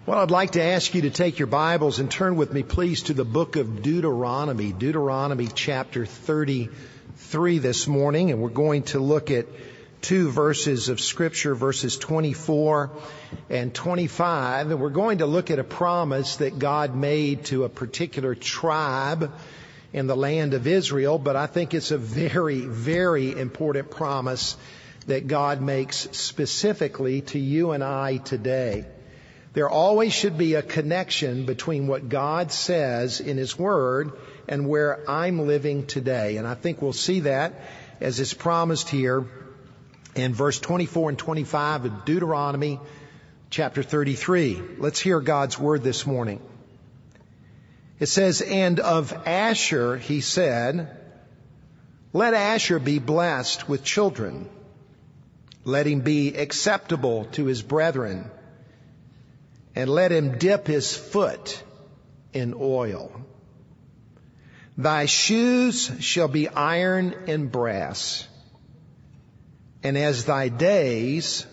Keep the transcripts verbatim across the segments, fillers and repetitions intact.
Well, I'd like to ask you to take your Bibles and turn with me, please, to the book of Deuteronomy, Deuteronomy chapter thirty-three this morning, and we're going to look at two verses of Scripture, verses twenty-four and twenty-five, and we're going to look at a promise that God made to a particular tribe in the land of Israel, but I think it's a very, very important promise that God makes specifically to you and I today. There always should be a connection between what God says in His Word and where I'm living today. And I think we'll see that as it's promised here in verse twenty-four and twenty-five of Deuteronomy chapter thirty-three. Let's hear God's Word this morning. It says, "And of Asher he said, let Asher be blessed with children. Let him be acceptable to his brethren. And let him dip his foot in oil. Thy shoes shall be iron and brass. And as thy days,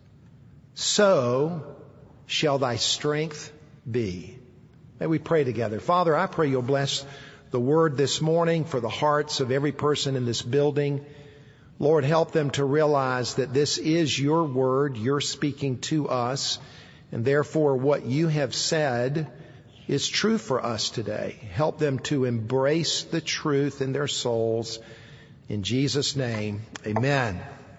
so shall thy strength be." May we pray together. Father, I pray you'll bless the word this morning for the hearts of every person in this building. Lord, help them to realize that this is your word. You're speaking to us. And therefore, what you have said is true for us today. Help them to embrace the truth in their souls. In Jesus' name, amen.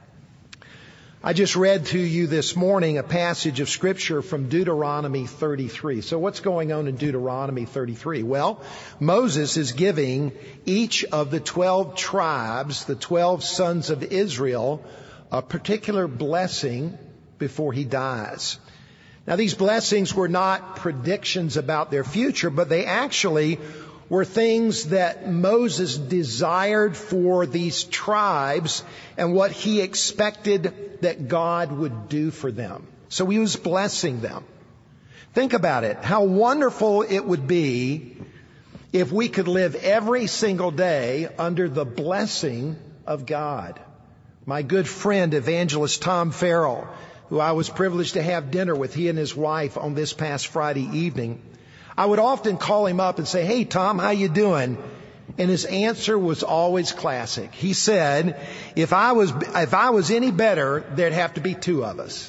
I just read to you this morning a passage of Scripture from Deuteronomy thirty-three. So what's going on in Deuteronomy thirty-three? Well, Moses is giving each of the twelve tribes, the twelve sons of Israel, a particular blessing before he dies. Now, these blessings were not predictions about their future, but they actually were things that Moses desired for these tribes and what he expected that God would do for them. So he was blessing them. Think about it. How wonderful it would be if we could live every single day under the blessing of God. My good friend, evangelist Tom Farrell, who I was privileged to have dinner with, he and his wife on this past Friday evening, I would often call him up and say, "Hey, Tom, how you doing?" And his answer was always classic. He said, if I was, if I was any better, there'd have to be two of us.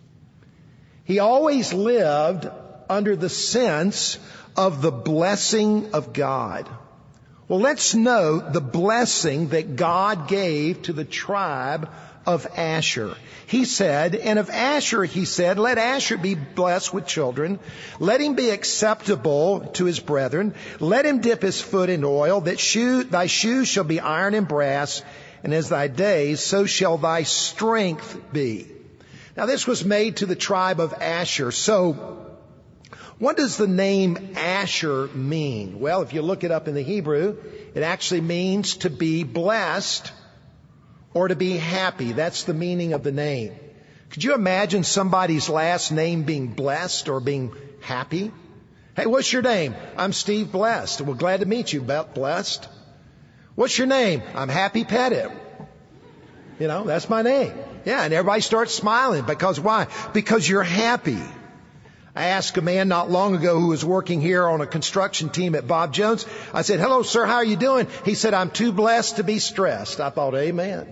He always lived under the sense of the blessing of God. Well, let's note the blessing that God gave to the tribe of Asher. He said, and of Asher, he said, let Asher be blessed with children. Let him be acceptable to his brethren. Let him dip his foot in oil, that shoe, thy shoes shall be iron and brass, and as thy days, so shall thy strength be. Now, this was made to the tribe of Asher. So, what does the name Asher mean? Well, if you look it up in the Hebrew, it actually means to be blessed or to be happy. That's the meaning of the name. Could you imagine somebody's last name being blessed or being happy? Hey, what's your name? I'm Steve Blessed. Well, glad to meet you, Blessed. What's your name? I'm Happy Pettit. You know, that's my name. Yeah, and everybody starts smiling. Because why? Because you're happy. I asked a man not long ago who was working here on a construction team at Bob Jones. I said, "Hello, sir, how are you doing?" He said, "I'm too blessed to be stressed." I thought, amen.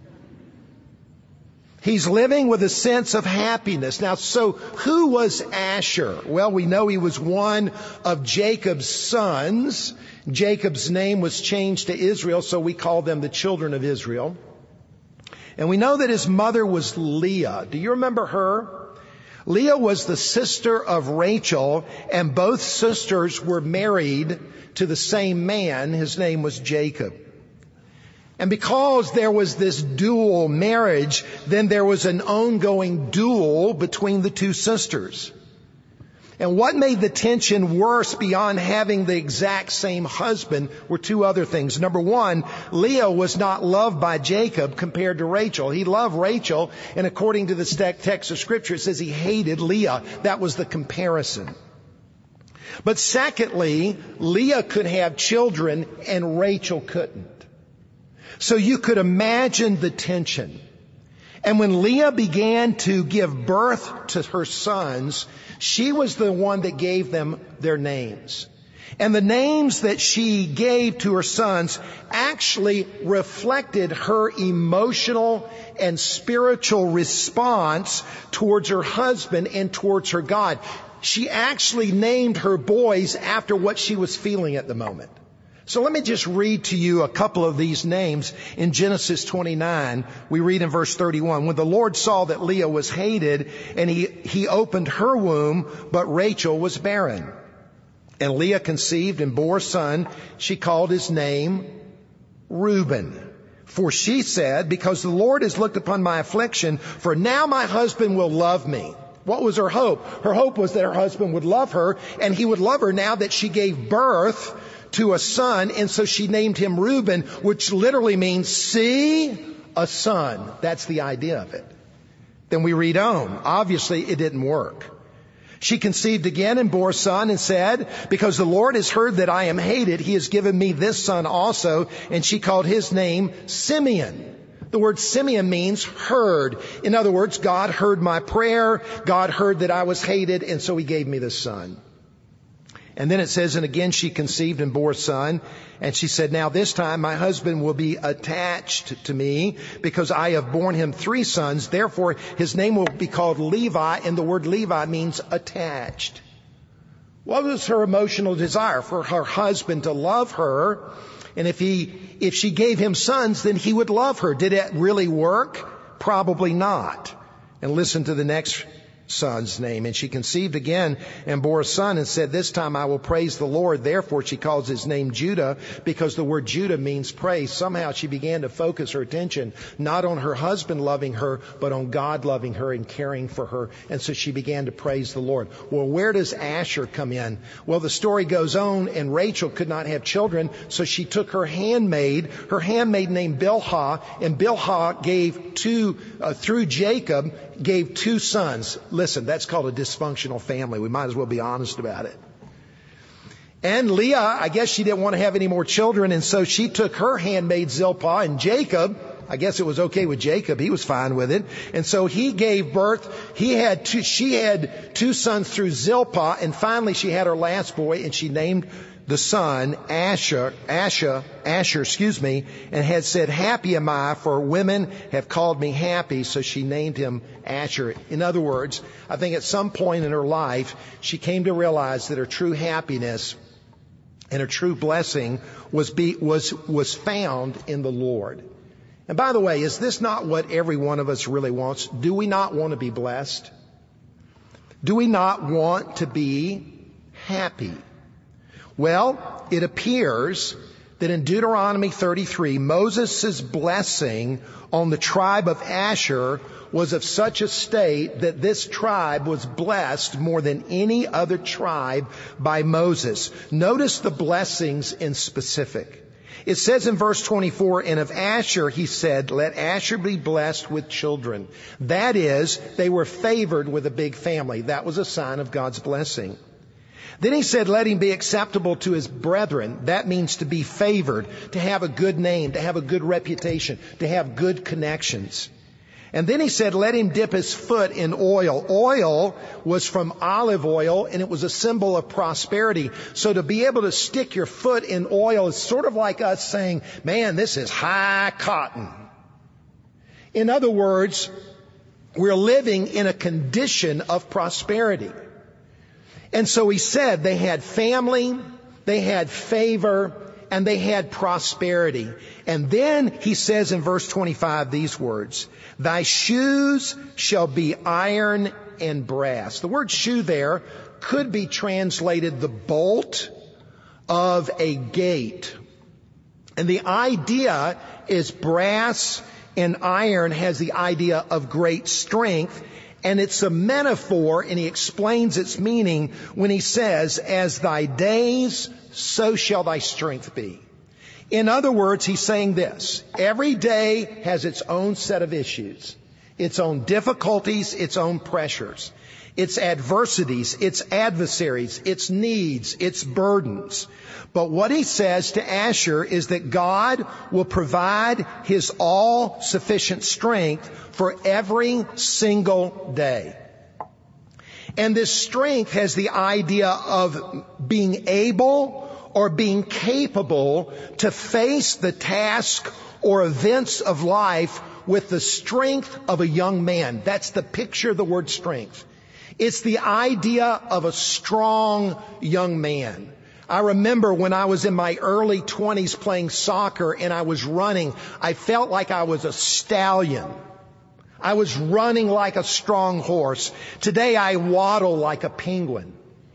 He's living with a sense of happiness. Now, so who was Asher? Well, we know he was one of Jacob's sons. Jacob's name was changed to Israel, so we call them the children of Israel. And we know that his mother was Leah. Do you remember her? Leah was the sister of Rachel, and both sisters were married to the same man. His name was Jacob. And because there was this dual marriage, then there was an ongoing duel between the two sisters. And what made the tension worse beyond having the exact same husband were two other things. Number one, Leah was not loved by Jacob compared to Rachel. He loved Rachel, and according to the text of Scripture, it says he hated Leah. That was the comparison. But secondly, Leah could have children and Rachel couldn't. So you could imagine the tension. And when Leah began to give birth to her sons, she was the one that gave them their names. And the names that she gave to her sons actually reflected her emotional and spiritual response towards her husband and towards her God. She actually named her boys after what she was feeling at the moment. So let me just read to you a couple of these names. In Genesis twenty-nine, we read in verse thirty-one, when the Lord saw that Leah was hated, and he, he opened her womb, but Rachel was barren. And Leah conceived and bore a son. She called his name Reuben. For she said, because the Lord has looked upon my affliction, for now my husband will love me. What was her hope? Her hope was that her husband would love her, and he would love her now that she gave birth to a son. And so she named him Reuben, which literally means, see, a son. That's the idea of it. Then we read on. Obviously, it didn't work. She conceived again and bore a son and said, because the Lord has heard that I am hated, he has given me this son also. And she called his name Simeon. The word Simeon means heard. In other words, God heard my prayer. God heard that I was hated, and so he gave me this son. And then it says, and again she conceived and bore a son. And she said, now this time my husband will be attached to me because I have borne him three sons. Therefore his name will be called Levi. And the word Levi means attached. What was her emotional desire? For her husband to love her. And if he, if she gave him sons, then he would love her. Did it really work? Probably not. And listen to the next son's name. And she conceived again and bore a son and said, this time I will praise the Lord. Therefore she calls his name Judah, because the word Judah means praise. Somehow she began to focus her attention not on her husband loving her, but on God loving her and caring for her. And so she began to praise the Lord. Well, where does Asher come in? Well, the story goes on, and Rachel could not have children, so she took her handmaid, her handmaid named Bilhah, and Bilhah gave two, uh, through Jacob, gave two sons. Listen, that's called a dysfunctional family. We might as well be honest about it. And Leah, I guess she didn't want to have any more children, and so she took her handmaid Zilpah, and Jacob, I guess it was okay with Jacob. He was fine with it. And so he gave birth. He had two, she had two sons through Zilpah, and finally she had her last boy, and she named the son Asher, Asher, Asher, excuse me, and had said, happy am I, for women have called me happy. So she named him Asher. In other words, I think at some point in her life, she came to realize that her true happiness and her true blessing was be, was, was found in the Lord. And by the way, is this not what every one of us really wants? Do we not want to be blessed? Do we not want to be happy? Well, it appears that in Deuteronomy thirty-three, Moses' blessing on the tribe of Asher was of such a state that this tribe was blessed more than any other tribe by Moses. Notice the blessings in specific. It says in verse twenty-four, and of Asher he said, let Asher be blessed with children. That is, they were favored with a big family. That was a sign of God's blessing. Then he said, let him be acceptable to his brethren. That means to be favored, to have a good name, to have a good reputation, to have good connections. And then he said, let him dip his foot in oil. Oil was from olive oil, and it was a symbol of prosperity. So to be able to stick your foot in oil is sort of like us saying, man, this is high cotton. In other words, we're living in a condition of prosperity. And so he said they had family, they had favor, and they had prosperity. And then he says in verse twenty-five these words, thy shoes shall be iron and brass. The word shoe there could be translated the bolt of a gate. And the idea is brass and iron has the idea of great strength. And it's a metaphor, and he explains its meaning when he says, as thy days, so shall thy strength be. In other words, he's saying this. Every day has its own set of issues, its own difficulties, its own pressures. its adversities, its adversaries, its needs, its burdens. But what he says to Asher is that God will provide his all-sufficient strength for every single day. And this strength has the idea of being able or being capable to face the task or events of life with the strength of a young man. That's the picture of the word strength. It's the idea of a strong young man. I remember when I was in my early twenties playing soccer and I was running, I felt like I was a stallion. I was running like a strong horse. Today I waddle like a penguin.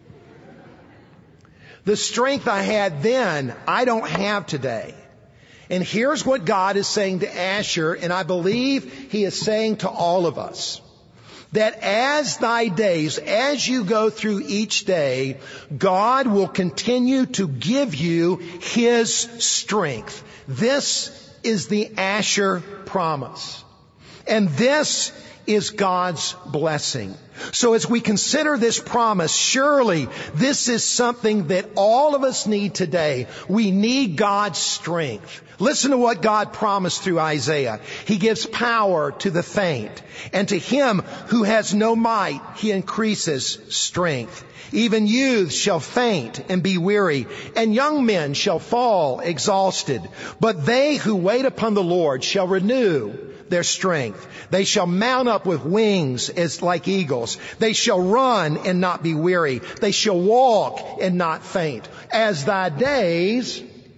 The strength I had then, I don't have today. And here's what God is saying to Asher, and I believe he is saying to all of us, that as thy days, as you go through each day, God will continue to give you his strength. This is the Asher promise. And this is God's blessing. So as we consider this promise, surely this is something that all of us need today. We need God's strength. Listen to what God promised through Isaiah. He gives power to the faint, and to him who has no might, he increases strength. Even youths shall faint and be weary, and young men shall fall exhausted. But they who wait upon the Lord shall renew their strength. They shall mount up with wings as like eagles. They shall run and not be weary. They shall walk and not faint. As thy days,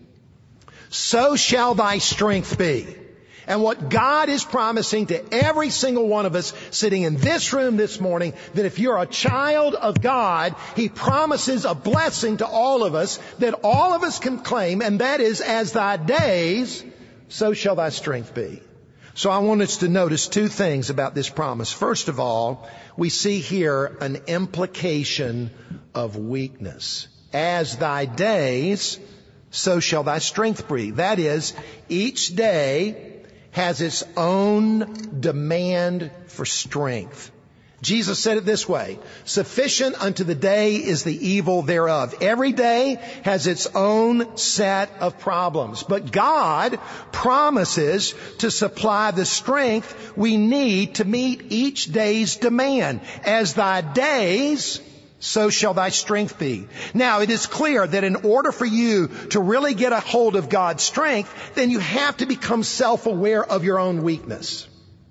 so shall thy strength be. And what God is promising to every single one of us sitting in this room this morning, that if you're a child of God, he promises a blessing to all of us that all of us can claim, and that is, as thy days, so shall thy strength be. So I want us to notice two things about this promise. First of all, we see here an implication of weakness. As thy days, so shall thy strength be. That is, each day has its own demand for strength. Jesus said it this way, sufficient unto the day is the evil thereof. Every day has its own set of problems. But God promises to supply the strength we need to meet each day's demand. As thy days, so shall thy strength be. Now, it is clear that in order for you to really get a hold of God's strength, then you have to become self-aware of your own weakness.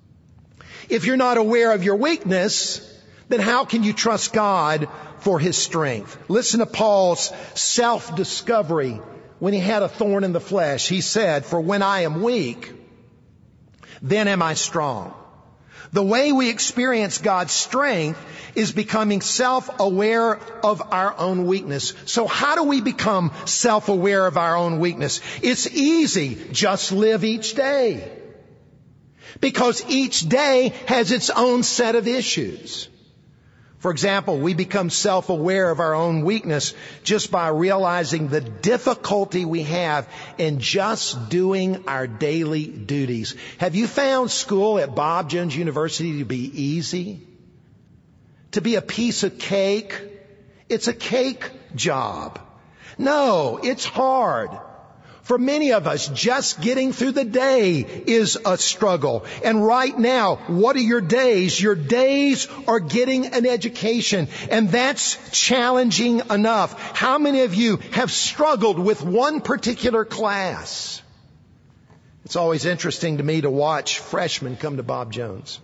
If you're not aware of your weakness, then how can you trust God for his strength? Listen to Paul's self-discovery when he had a thorn in the flesh. He said, for when I am weak, then am I strong. The way we experience God's strength is becoming self-aware of our own weakness. So how do we become self-aware of our own weakness? It's easy. Just live each day. Because each day has its own set of issues. For example, we become self-aware of our own weakness just by realizing the difficulty we have in just doing our daily duties. Have you found school at Bob Jones University to be easy? To be a piece of cake? It's a cake job. No, it's hard. For many of us, just getting through the day is a struggle. And right now, what are your days? Your days are getting an education, and that's challenging enough. How many of you have struggled with one particular class? It's always interesting to me to watch freshmen come to Bob Jones.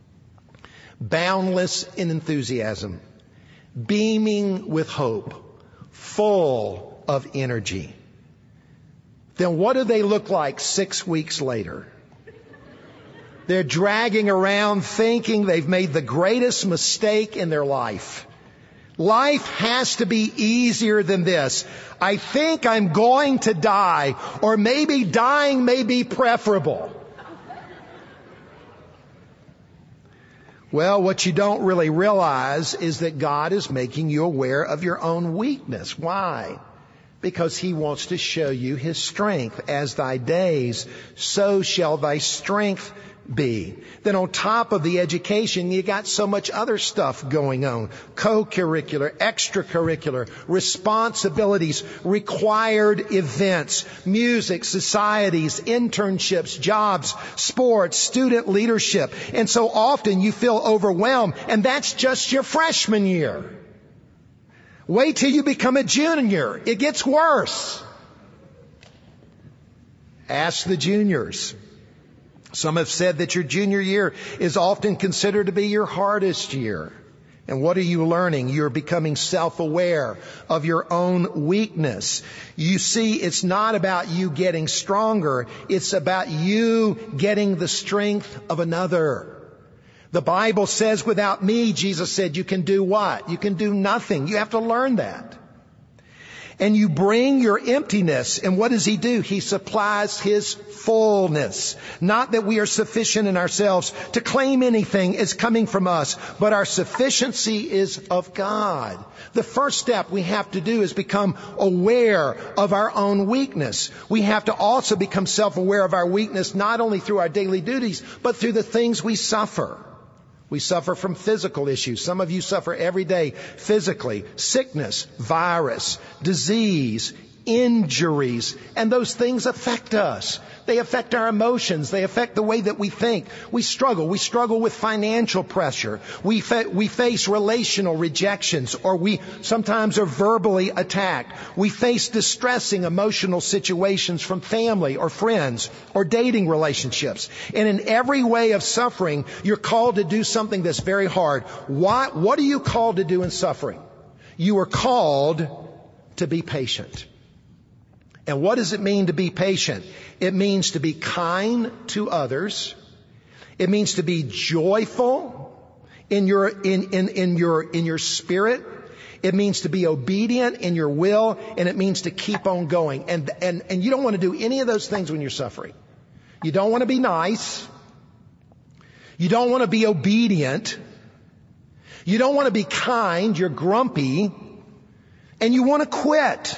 Boundless in enthusiasm, beaming with hope, full of energy. Then what do they look like six weeks later? They're dragging around thinking they've made the greatest mistake in their life. Life has to be easier than this. I think I'm going to die, or maybe dying may be preferable. Well, what you don't really realize is that God is making you aware of your own weakness. Why? Because he wants to show you his strength. As thy days, so shall thy strength be. Then on top of the education, you got so much other stuff going on. Co-curricular, extracurricular, responsibilities, required events, music, societies, internships, jobs, sports, student leadership. And so often you feel overwhelmed, and that's just your freshman year. Wait till you become a junior. It gets worse. Ask the juniors. Some have said that your junior year is often considered to be your hardest year. And what are you learning? You're becoming self-aware of your own weakness. You see, it's not about you getting stronger. It's about you getting the strength of another. The Bible says, without me, Jesus said, you can do what? You can do nothing. You have to learn that. And you bring your emptiness. And what does He do? He supplies His fullness. Not that we are sufficient in ourselves to claim anything is coming from us, but our sufficiency is of God. The first step we have to do is become aware of our own weakness. We have to also become self-aware of our weakness, not only through our daily duties, but through the things we suffer. We suffer from physical issues. Some of you suffer every day physically. Sickness, virus, disease, injuries, and those things affect us. They affect our emotions. They affect the way that we think. We struggle. We struggle with financial pressure. We fa- we face relational rejections, or we sometimes are verbally attacked. We face distressing emotional situations from family or friends or dating relationships. And in every way of suffering, you're called to do something that's very hard. What, what are you called to do in suffering? You are called to be patient. And what does it mean to be patient? It means to be kind to others. It means to be joyful in your, in, in, in your, in your spirit. It means to be obedient in your will, and it means to keep on going. And, and, and you don't want to do any of those things when you're suffering. You don't want to be nice. You don't want to be obedient. You don't want to be kind. You're grumpy. And you want to quit.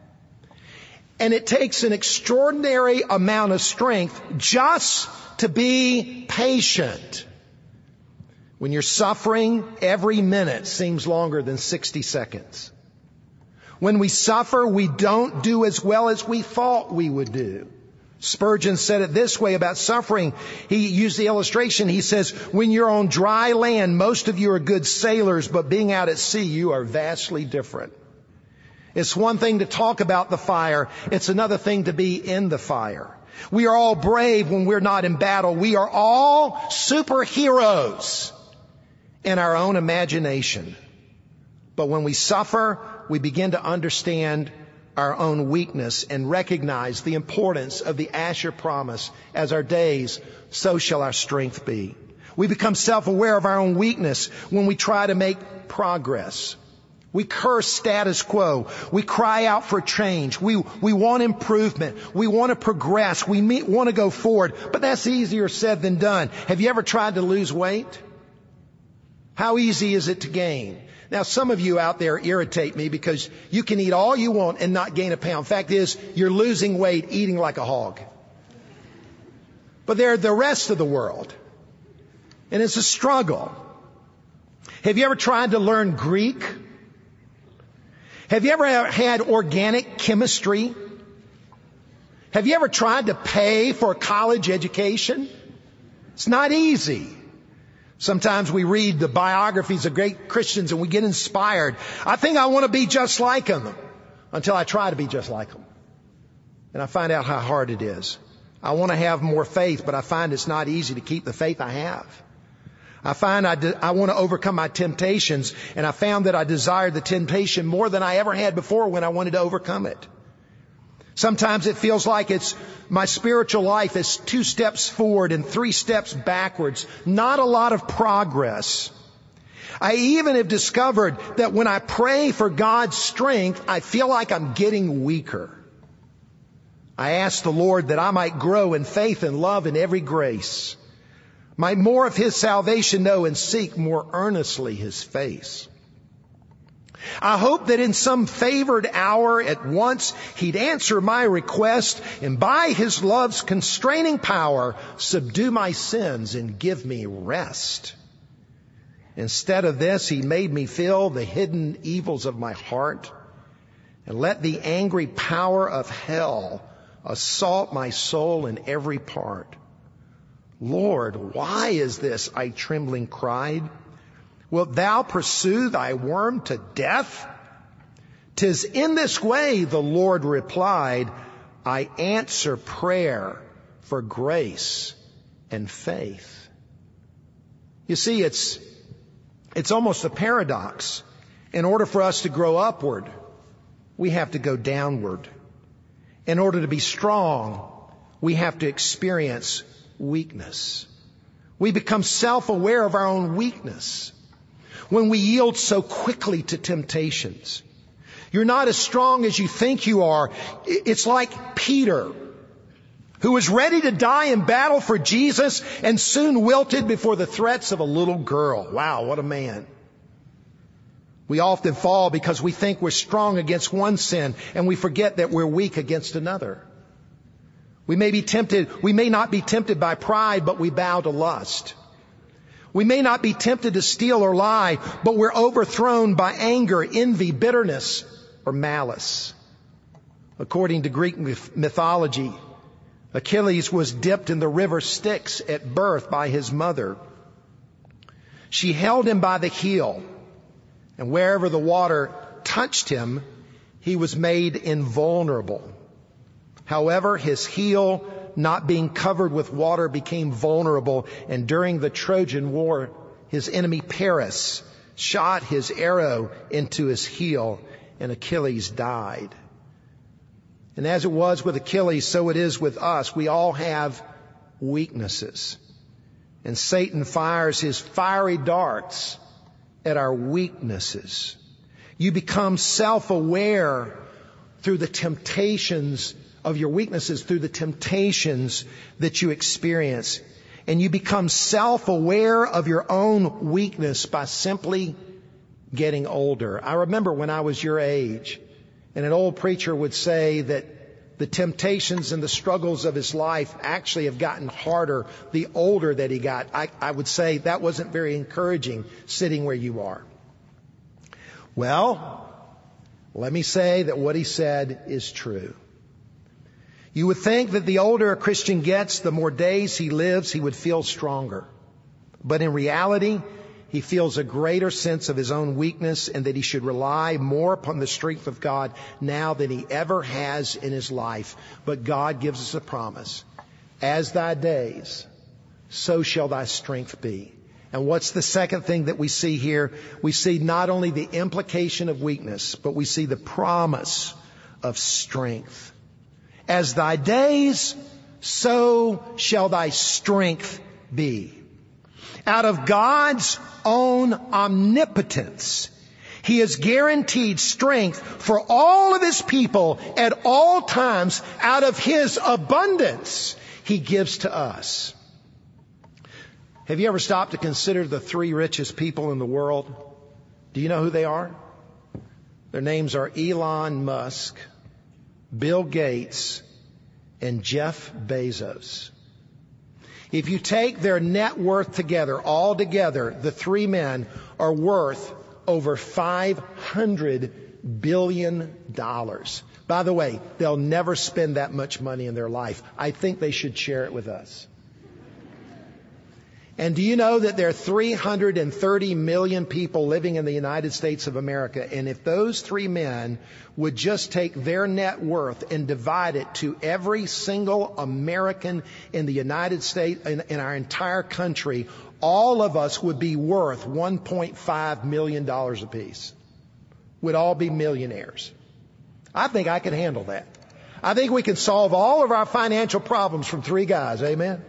And it takes an extraordinary amount of strength just to be patient. When you're suffering, every minute seems longer than sixty seconds. When we suffer, we don't do as well as we thought we would do. Spurgeon said it this way about suffering. He used the illustration. He says, when you're on dry land, most of you are good sailors, but being out at sea, you are vastly different. It's one thing to talk about the fire. It's another thing to be in the fire. We are all brave when we're not in battle. We are all superheroes in our own imagination. But when we suffer, we begin to understand our own weakness and recognize the importance of the Asher promise. As our days, so shall our strength be. We become self-aware of our own weakness when we try to make progress. We curse status quo. We cry out for change. We, we want improvement. We want to progress. We meet, want to go forward. But that's easier said than done. Have you ever tried to lose weight? How easy is it to gain? Now, some of you out there irritate me because you can eat all you want and not gain a pound. Fact is, you're losing weight eating like a hog. But they're the rest of the world. And it's a struggle. Have you ever tried to learn Greek? Have you ever had organic chemistry? Have you ever tried to pay for a college education? It's not easy. Sometimes we read the biographies of great Christians and we get inspired. I think I want to be just like them, until I try to be just like them. And I find out how hard it is. I want to have more faith, but I find it's not easy to keep the faith I have. I find I, de- I want to overcome my temptations, and I found that I desired the temptation more than I ever had before when I wanted to overcome it. Sometimes it feels like it's my spiritual life is two steps forward and three steps backwards. Not a lot of progress. I even have discovered that when I pray for God's strength, I feel like I'm getting weaker. I ask the Lord that I might grow in faith and love and every grace. Might more of His salvation know and seek more earnestly His face. I hope that in some favored hour at once He'd answer my request and by His love's constraining power subdue my sins and give me rest. Instead of this, He made me feel the hidden evils of my heart and let the angry power of hell assault my soul in every part. Lord, why is this? I trembling cried. Wilt thou pursue thy worm to death? 'Tis in this way, the Lord replied, I answer prayer for grace and faith. You see, it's, it's almost a paradox. In order for us to grow upward, we have to go downward. In order to be strong, we have to experience weakness. We become self-aware of our own weakness when we yield so quickly to temptations. You're not as strong as you think you are. It's like Peter, who was ready to die in battle for Jesus and soon wilted before the threats of a little girl. Wow, what a man. We often fall because we think we're strong against one sin and we forget that we're weak against another. We may be tempted, we may not be tempted by pride, but we bow to lust. We may not be tempted to steal or lie, but we're overthrown by anger, envy, bitterness, or malice. According to Greek mythology, Achilles was dipped in the river Styx at birth by his mother. She held him by the heel, and wherever the water touched him, he was made invulnerable. However, his heel, not being covered with water, became vulnerable, and during the Trojan War, his enemy Paris shot his arrow into his heel, and Achilles died. And as it was with Achilles, so it is with us. We all have weaknesses. And Satan fires his fiery darts at our weaknesses. You become self-aware through the temptations of your weaknesses, through the temptations that you experience. And you become self-aware of your own weakness by simply getting older. I remember when I was your age, and an old preacher would say that the temptations and the struggles of his life actually have gotten harder the older that he got. I, I would say that wasn't very encouraging sitting where you are. Well, let me say that what he said is true. You would think that the older a Christian gets, the more days he lives, he would feel stronger. But in reality, he feels a greater sense of his own weakness and that he should rely more upon the strength of God now than he ever has in his life. But God gives us a promise. As thy days, so shall thy strength be. And what's the second thing that we see here? We see not only the implication of weakness, but we see the promise of strength. As thy days, so shall thy strength be. Out of God's own omnipotence, He has guaranteed strength for all of His people at all times. Out of His abundance, He gives to us. Have you ever stopped to consider the three richest people in the world? Do you know who they are? Their names are Elon Musk, Bill Gates, and Jeff Bezos. If you take their net worth together, all together, the three men are worth over five hundred billion dollars. By the way, they'll never spend that much money in their life. I think they should share it with us. And do you know that there are three hundred thirty million people living in the United States of America? And if those three men would just take their net worth and divide it to every single American in the United States, in, in our entire country, all of us would be worth one point five million dollars apiece. We'd all be millionaires. I think I could handle that. I think we can solve all of our financial problems from three guys. Amen?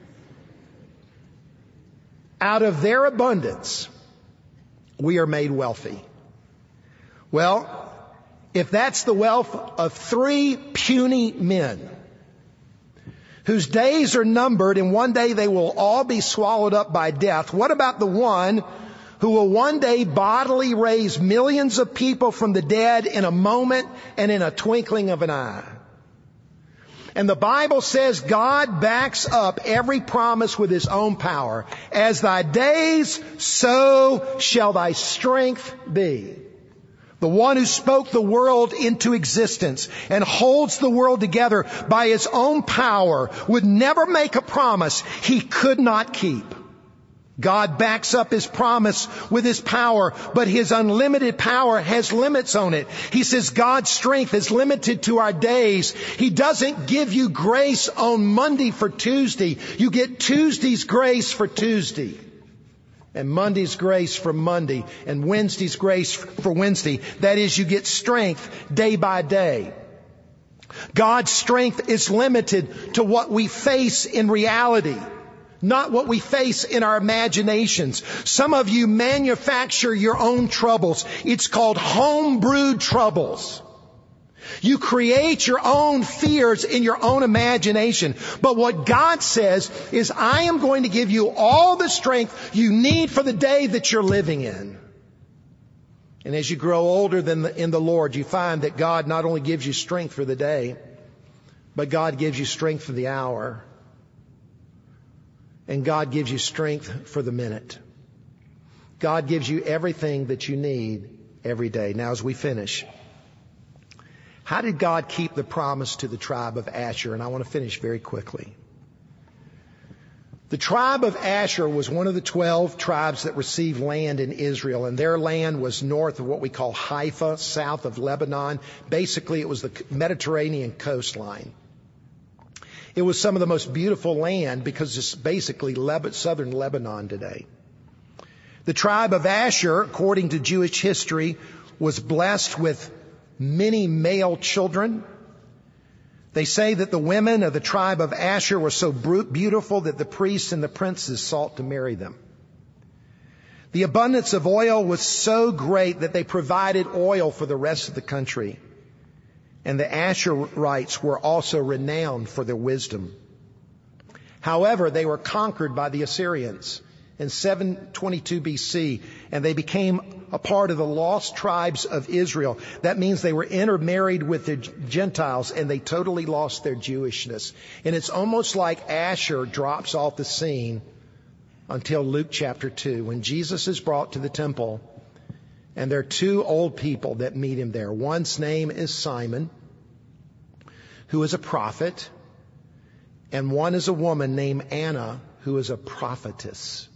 Out of their abundance, we are made wealthy. Well, if that's the wealth of three puny men whose days are numbered and one day they will all be swallowed up by death, what about the one who will one day bodily raise millions of people from the dead in a moment and in a twinkling of an eye. And the Bible says God backs up every promise with His own power. As thy days, so shall thy strength be. The one who spoke the world into existence and holds the world together by His own power would never make a promise He could not keep. God backs up His promise with His power, but His unlimited power has limits on it. He says God's strength is limited to our days. He doesn't give you grace on Monday for Tuesday. You get Tuesday's grace for Tuesday, and Monday's grace for Monday, and Wednesday's grace for Wednesday. That is, you get strength day by day. God's strength is limited to what we face in reality, not what we face in our imaginations. Some of you manufacture your own troubles. It's called home-brewed troubles. You create your own fears in your own imagination. But what God says is, I am going to give you all the strength you need for the day that you're living in. And as you grow older than the, in the Lord, you find that God not only gives you strength for the day, but God gives you strength for the hour. And God gives you strength for the minute. God gives you everything that you need every day. Now, as we finish, how did God keep the promise to the tribe of Asher? And I want to finish very quickly. The tribe of Asher was one of the twelve tribes that received land in Israel, and their land was north of what we call Haifa, south of Lebanon. Basically, it was the Mediterranean coastline. It was some of the most beautiful land because it's basically Leb- southern Lebanon today. The tribe of Asher, according to Jewish history, was blessed with many male children. They say that the women of the tribe of Asher were so beautiful that the priests and the princes sought to marry them. The abundance of oil was so great that they provided oil for the rest of the country. And the Asherites were also renowned for their wisdom. However, they were conquered by the Assyrians in seven twenty-two B C, and they became a part of the lost tribes of Israel. That means they were intermarried with the Gentiles, and they totally lost their Jewishness. And it's almost like Asher drops off the scene until Luke chapter two, when Jesus is brought to the temple. And there are two old people that meet him there. One's name is Simon, who is a prophet, and one is a woman named Anna, who is a prophetess.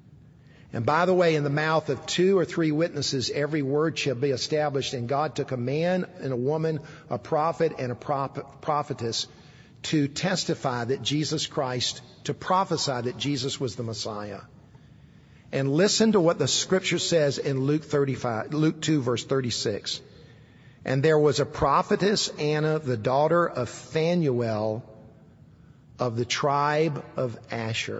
And by the way, in the mouth of two or three witnesses, every word shall be established. And God took a man and a woman, a prophet and a prop- prophetess, to testify that Jesus Christ, to prophesy that Jesus was the Messiah. And listen to what the scripture says in Luke thirty-five, Luke two, verse thirty-six. And there was a prophetess, Anna, the daughter of Phanuel, of the tribe of Asher.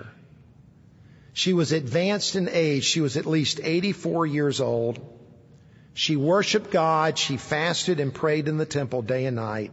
She was advanced in age. She was at least eighty-four years old. She worshiped God. She fasted and prayed in the temple day and night.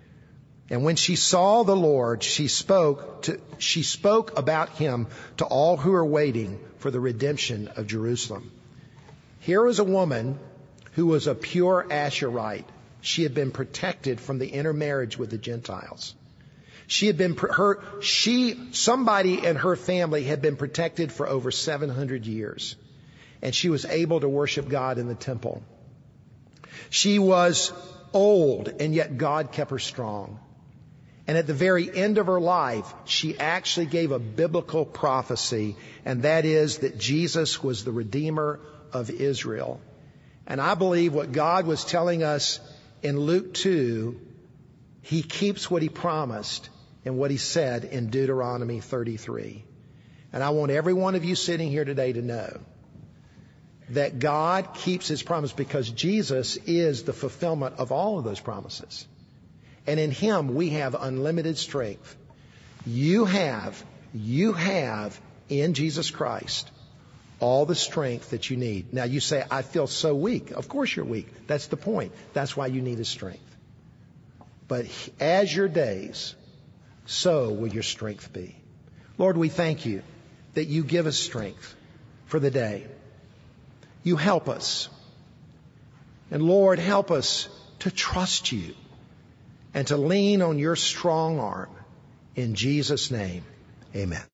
And when she saw the Lord, she spoke to, she spoke about him to all who are waiting for the redemption of Jerusalem. Here is a woman who was a pure Asherite. She had been protected from the intermarriage with the Gentiles. She had been, her, she, somebody in her family had been protected for over seven hundred years. And she was able to worship God in the temple. She was old, and yet God kept her strong. And at the very end of her life, she actually gave a biblical prophecy, and that is that Jesus was the Redeemer of Israel. And I believe what God was telling us in Luke two, He keeps what He promised and what He said in Deuteronomy thirty-three. And I want every one of you sitting here today to know that God keeps His promise, because Jesus is the fulfillment of all of those promises. And in Him, we have unlimited strength. You have, you have in Jesus Christ all the strength that you need. Now you say, I feel so weak. Of course you're weak. That's the point. That's why you need His strength. But as your days, so will your strength be. Lord, we thank You that You give us strength for the day. you help us. And Lord, help us to trust you and to lean on your strong arm. In Jesus' name, amen.